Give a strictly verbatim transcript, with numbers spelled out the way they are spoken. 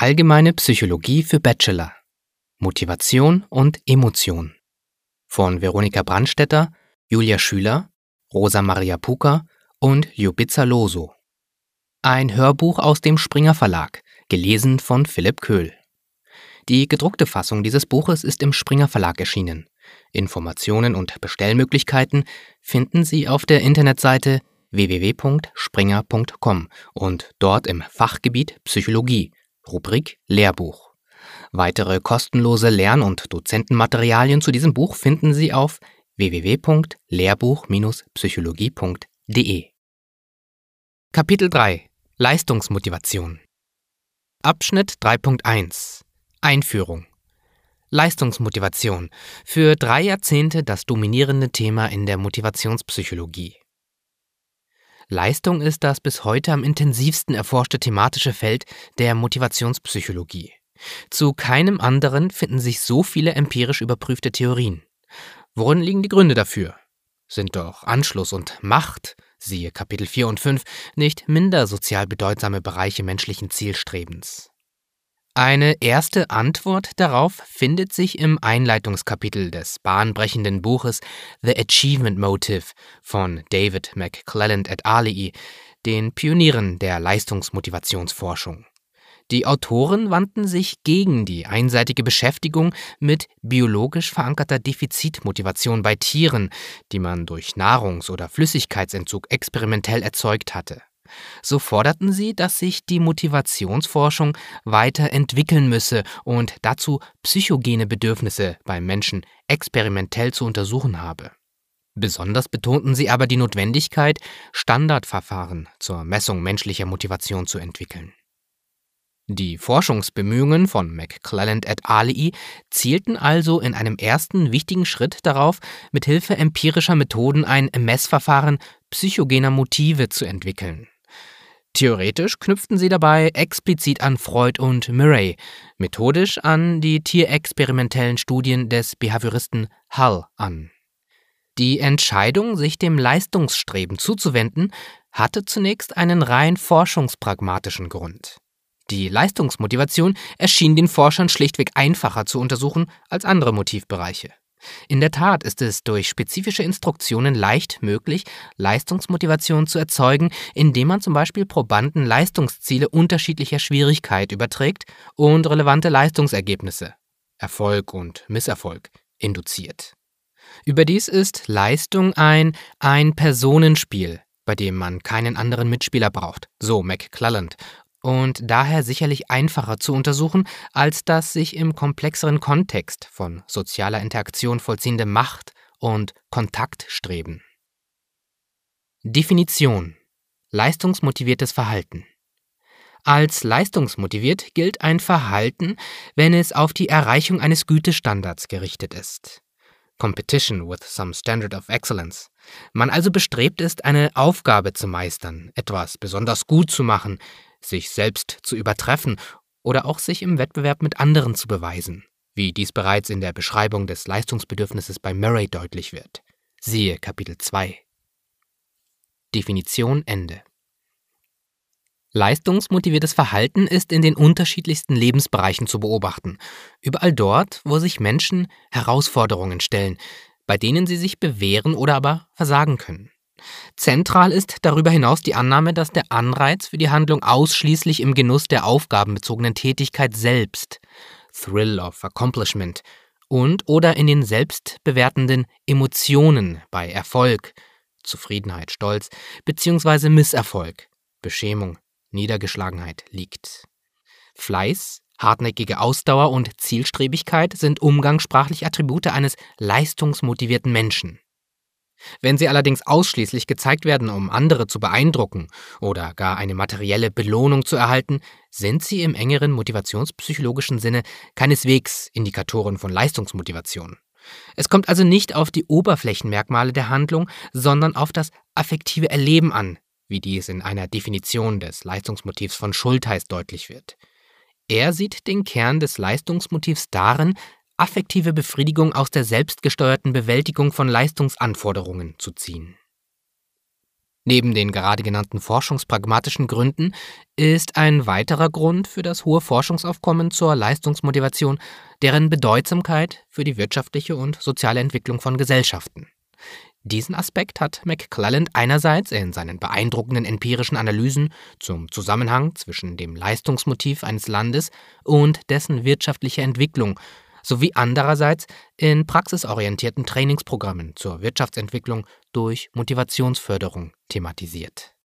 Allgemeine Psychologie für Bachelor. Motivation und Emotion. Von Veronika Brandstetter, Julia Schüler, Rosa Maria Puka und Iubița Loso. Ein Hörbuch aus dem Springer Verlag, gelesen von Philipp Köhl. Die gedruckte Fassung dieses Buches ist im Springer Verlag erschienen. Informationen und Bestellmöglichkeiten finden Sie auf der Internetseite w w w punkt springer punkt com und dort im Fachgebiet Psychologie, Rubrik Lehrbuch. Weitere kostenlose Lern- und Dozentenmaterialien zu diesem Buch finden Sie auf w w w punkt lehrbuch Bindestrich psychologie punkt d e. Kapitel drei – Leistungsmotivation. Abschnitt drei Punkt eins – Einführung. Leistungsmotivation. Für drei Jahrzehnte das dominierende Thema in der Motivationspsychologie. Leistung ist das bis heute am intensivsten erforschte thematische Feld der Motivationspsychologie. Zu keinem anderen finden sich so viele empirisch überprüfte Theorien. Worin liegen die Gründe dafür? Sind doch Anschluss und Macht, siehe Kapitel vier und fünf, nicht minder sozial bedeutsame Bereiche menschlichen Zielstrebens? Eine erste Antwort darauf findet sich im Einleitungskapitel des bahnbrechenden Buches The Achievement Motive von David McClelland et al., den Pionieren der Leistungsmotivationsforschung. Die Autoren wandten sich gegen die einseitige Beschäftigung mit biologisch verankerter Defizitmotivation bei Tieren, die man durch Nahrungs- oder Flüssigkeitsentzug experimentell erzeugt hatte. So forderten sie, dass sich die Motivationsforschung weiterentwickeln müsse und dazu psychogene Bedürfnisse beim Menschen experimentell zu untersuchen habe. Besonders betonten sie aber die Notwendigkeit, Standardverfahren zur Messung menschlicher Motivation zu entwickeln. Die Forschungsbemühungen von McClelland et al. Zielten also in einem ersten wichtigen Schritt darauf, mithilfe empirischer Methoden ein Messverfahren psychogener Motive zu entwickeln. Theoretisch knüpften sie dabei explizit an Freud und Murray, methodisch an die tierexperimentellen Studien des Behavioristen Hull an. Die Entscheidung, sich dem Leistungsstreben zuzuwenden, hatte zunächst einen rein forschungspragmatischen Grund. Die Leistungsmotivation erschien den Forschern schlichtweg einfacher zu untersuchen als andere Motivbereiche. In der Tat ist es durch spezifische Instruktionen leicht möglich, Leistungsmotivation zu erzeugen, indem man zum Beispiel Probanden Leistungsziele unterschiedlicher Schwierigkeit überträgt und relevante Leistungsergebnisse, Erfolg und Misserfolg, induziert. Überdies ist Leistung ein Ein-Personen-Spiel, bei dem man keinen anderen Mitspieler braucht, so McClelland, und daher sicherlich einfacher zu untersuchen als das sich im komplexeren Kontext von sozialer Interaktion vollziehende Macht- und Kontaktstreben. Definition: Leistungsmotiviertes Verhalten. Als leistungsmotiviert gilt ein Verhalten, wenn es auf die Erreichung eines Gütestandards gerichtet ist. Competition with some standard of excellence. Man also bestrebt ist, eine Aufgabe zu meistern, etwas besonders gut zu machen, sich selbst zu übertreffen oder auch sich im Wettbewerb mit anderen zu beweisen, wie dies bereits in der Beschreibung des Leistungsbedürfnisses bei Murray deutlich wird. Siehe Kapitel zwei. Definition Ende. Leistungsmotiviertes Verhalten ist in den unterschiedlichsten Lebensbereichen zu beobachten, überall dort, wo sich Menschen Herausforderungen stellen, bei denen sie sich bewähren oder aber versagen können. Zentral ist darüber hinaus die Annahme, dass der Anreiz für die Handlung ausschließlich im Genuss der aufgabenbezogenen Tätigkeit selbst, Thrill of Accomplishment, und oder in den selbstbewertenden Emotionen bei Erfolg, Zufriedenheit, Stolz, bzw. Misserfolg, Beschämung, Niedergeschlagenheit liegt. Fleiß, hartnäckige Ausdauer und Zielstrebigkeit sind umgangssprachlich Attribute eines leistungsmotivierten Menschen. Wenn sie allerdings ausschließlich gezeigt werden, um andere zu beeindrucken oder gar eine materielle Belohnung zu erhalten, sind sie im engeren motivationspsychologischen Sinne keineswegs Indikatoren von Leistungsmotivation. Es kommt also nicht auf die Oberflächenmerkmale der Handlung, sondern auf das affektive Erleben an, wie dies in einer Definition des Leistungsmotivs von Schultheiss deutlich wird. Er sieht den Kern des Leistungsmotivs darin, affektive Befriedigung aus der selbstgesteuerten Bewältigung von Leistungsanforderungen zu ziehen. Neben den gerade genannten forschungspragmatischen Gründen ist ein weiterer Grund für das hohe Forschungsaufkommen zur Leistungsmotivation deren Bedeutsamkeit für die wirtschaftliche und soziale Entwicklung von Gesellschaften. Diesen Aspekt hat McClelland einerseits in seinen beeindruckenden empirischen Analysen zum Zusammenhang zwischen dem Leistungsmotiv eines Landes und dessen wirtschaftlicher Entwicklung sowie andererseits in praxisorientierten Trainingsprogrammen zur Wirtschaftsentwicklung durch Motivationsförderung thematisiert.